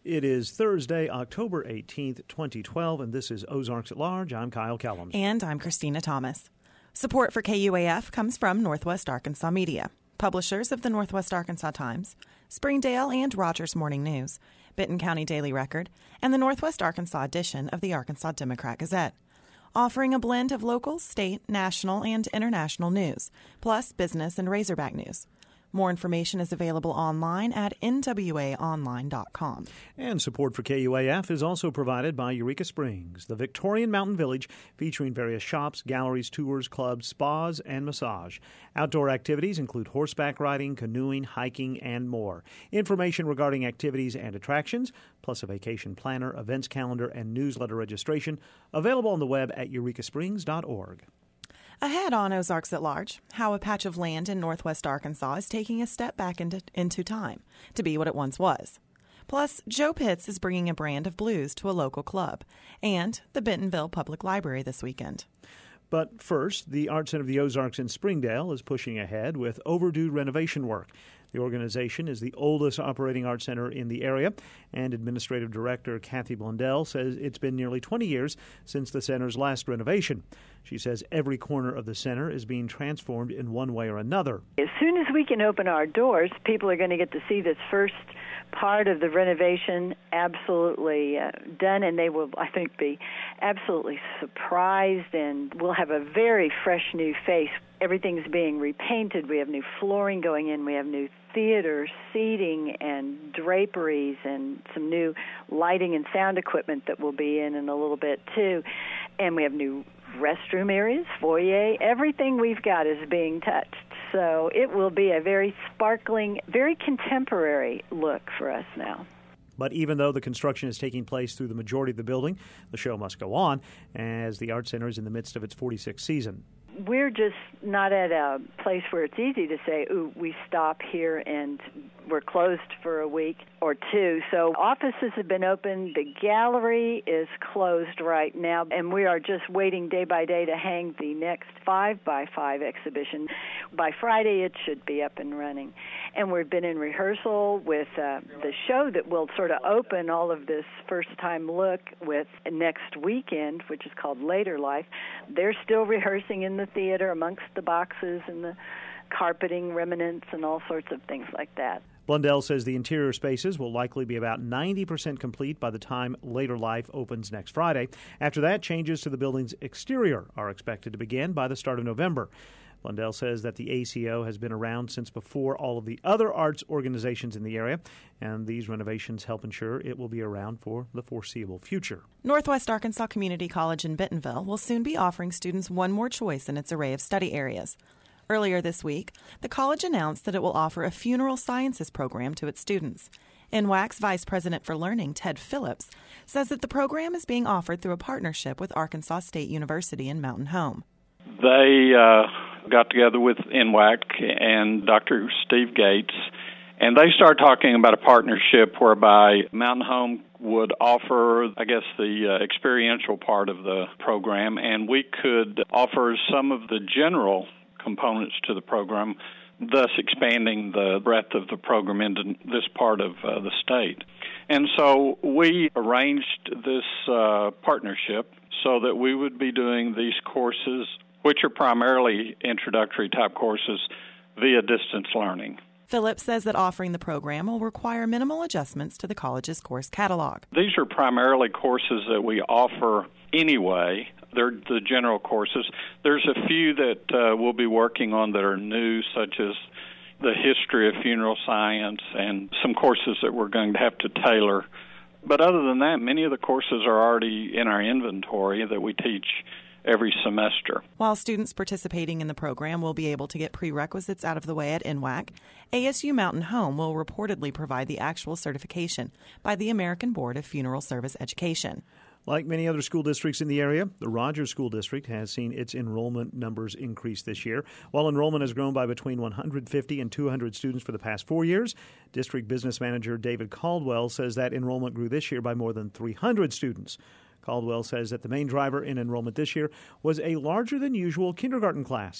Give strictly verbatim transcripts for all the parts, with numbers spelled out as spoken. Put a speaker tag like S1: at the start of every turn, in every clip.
S1: It is Thursday, October eighteenth, twenty twelve, and this is Ozarks at Large. I'm Kyle Kellums.
S2: And I'm Christina Thomas. Support for K U A F comes from Northwest Arkansas Media, publishers of the Northwest Arkansas Times, Springdale and Rogers Morning News, Benton County Daily Record, and the Northwest Arkansas edition of the Arkansas Democrat Gazette, offering a blend of local, state, national, and international news, plus business and Razorback news. More information is available online at N W A online dot com.
S1: And support for K U A F is also provided by Eureka Springs, the Victorian mountain village featuring various shops, galleries, tours, clubs, spas, and massage. Outdoor activities include horseback riding, canoeing, hiking, and more. Information regarding activities and attractions, plus a vacation planner, events calendar, and newsletter registration, available on the web at eureka springs dot org.
S2: Ahead on Ozarks at Large, how a patch of land in northwest Arkansas is taking a step back into, into time to be what it once was. Plus, Joe Pitts is bringing a brand of blues to a local club, and the Bentonville Public Library this weekend.
S1: But first, the Art Center of the Ozarks in Springdale is pushing ahead with overdue renovation work. The organization is the oldest operating art center in the area, and Administrative Director Kathy Blundell says it's been nearly twenty years since the center's last renovation. She says every corner of the center is being transformed in one way or another.
S3: As soon as we can open our doors, people are going to get to see this first part of the renovation absolutely uh, done, and they will, I think, be absolutely surprised, and we'll have a very fresh new face. Everything's being repainted. We have new flooring going in. We have new theater seating and draperies and some new lighting and sound equipment that will be in in a little bit, too. And we have new restroom areas, foyer. Everything we've got is being touched. So it will be a very sparkling, very contemporary look for us now.
S1: But even though the construction is taking place through the majority of the building, the show must go on as the Art Center is in the midst of its forty-sixth season.
S3: We're just not at a place where it's easy to say, ooh, we stop here and we're closed for a week or two. So offices have been open. The gallery is closed right now, and we are just waiting day by day to hang the next five by five exhibition. By Friday, it should be up and running. And we've been in rehearsal with uh, the show that will sort of open all of this first-time look with next weekend, which is called Later Life. They're still rehearsing in the theater amongst the boxes and the carpeting remnants and all sorts of things like that.
S1: Blundell says the interior spaces will likely be about ninety percent complete by the time Later Life opens next Friday. After that, changes to the building's exterior are expected to begin by the start of November. Blundell says that the A C O has been around since before all of the other arts organizations in the area, and these renovations help ensure it will be around for the foreseeable future.
S2: Northwest Arkansas Community College in Bentonville will soon be offering students one more choice in its array of study areas. Earlier this week, the college announced that it will offer a funeral sciences program to its students. N W A C's Vice President for Learning, Ted Phillips, says that the program is being offered through a partnership with Arkansas State University in Mountain Home.
S4: They uh, got together with N W A C and Doctor Steve Gates, and they started talking about a partnership whereby Mountain Home would offer, I guess, the uh, experiential part of the program, and we could offer some of the general components to the program, thus expanding the breadth of the program into this part of uh, the state. And so we arranged this uh, partnership so that we would be doing these courses, which are primarily introductory type courses, via distance learning.
S2: Phillips says that offering the program will require minimal adjustments to the college's course catalog.
S4: These are primarily courses that we offer anyway. They're the general courses. There's a few that uh, we'll be working on that are new, such as the history of funeral science and some courses that we're going to have to tailor. But other than that, many of the courses are already in our inventory that we teach every semester.
S2: While students participating in the program will be able to get prerequisites out of the way at N W A C, A S U Mountain Home will reportedly provide the actual certification by the American Board of Funeral Service Education.
S1: Like many other school districts in the area, the Rogers School District has seen its enrollment numbers increase this year. While enrollment has grown by between one hundred fifty and two hundred students for the past four years, District Business Manager David Caldwell says that enrollment grew this year by more than three hundred students. Caldwell says that the main driver in enrollment this year was a larger-than-usual kindergarten class.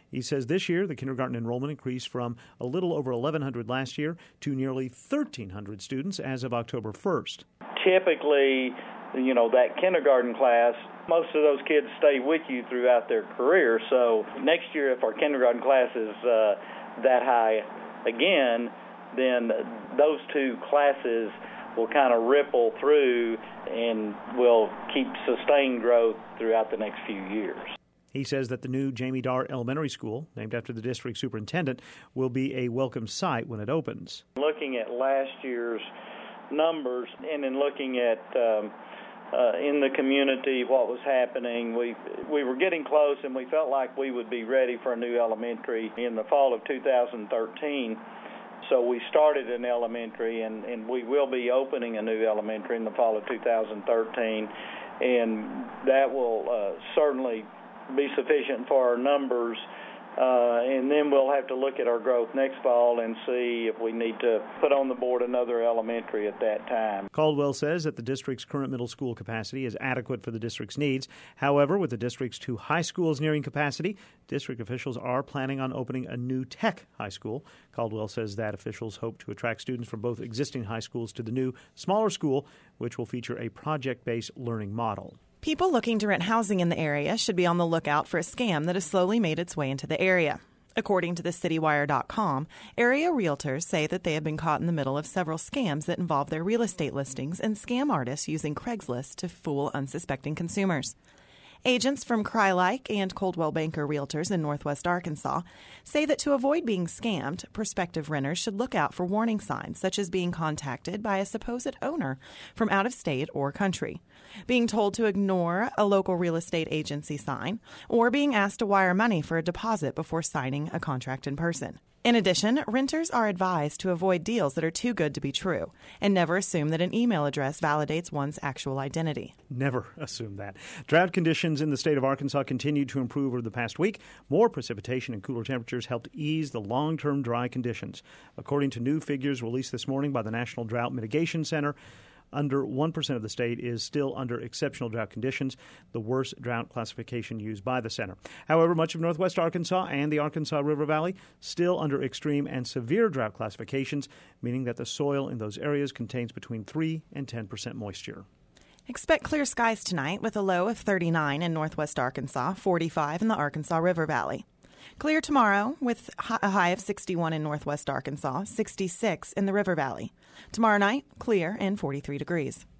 S1: He says this year the kindergarten enrollment increased from a little over eleven hundred last year to nearly thirteen hundred students as of October first.
S5: Typically, you know, that kindergarten class, most of those kids stay with you throughout their career. So next year, if our kindergarten class is uh, that high again, then those two classes will kind of ripple through and will keep sustained growth throughout the next few years.
S1: He says that the new Jamie Dart Elementary School, named after the district superintendent, will be a welcome sight when it opens.
S5: Looking at last year's numbers and in looking at um, uh, in the community what was happening, we we were getting close, and we felt like we would be ready for a new elementary in the fall of two thousand thirteen. So we started an elementary, and, and we will be opening a new elementary in the fall of two thousand thirteen, and that will uh, certainly be sufficient for our numbers. Uh, and then we'll have to look at our growth next fall and see if we need to put on the board another elementary at that time.
S1: Caldwell says that the district's current middle school capacity is adequate for the district's needs. However, with the district's two high schools nearing capacity, district officials are planning on opening a new tech high school. Caldwell says that officials hope to attract students from both existing high schools to the new, smaller school, which will feature a project-based learning model.
S2: People looking to rent housing in the area should be on the lookout for a scam that has slowly made its way into the area. According to the city wire dot com, area realtors say that they have been caught in the middle of several scams that involve their real estate listings and scam artists using Craigslist to fool unsuspecting consumers. Agents from Crylike and Coldwell Banker Realtors in Northwest Arkansas say that to avoid being scammed, prospective renters should look out for warning signs such as being contacted by a supposed owner from out of state or country, being told to ignore a local real estate agency sign, or being asked to wire money for a deposit before signing a contract in person. In addition, renters are advised to avoid deals that are too good to be true and never assume that an email address validates one's actual identity.
S1: Never assume that. Drought conditions in the state of Arkansas continued to improve over the past week. More precipitation and cooler temperatures helped ease the long-term dry conditions. According to new figures released this morning by the National Drought Mitigation Center, under one percent of the state is still under exceptional drought conditions, the worst drought classification used by the center. However, much of northwest Arkansas and the Arkansas River Valley still under extreme and severe drought classifications, meaning that the soil in those areas contains between three and ten percent moisture.
S2: Expect clear skies tonight with a low of thirty-nine in northwest Arkansas, forty-five in the Arkansas River Valley. Clear tomorrow with a high of sixty-one in northwest Arkansas, sixty-six in the River Valley. Tomorrow night, clear and forty-three degrees.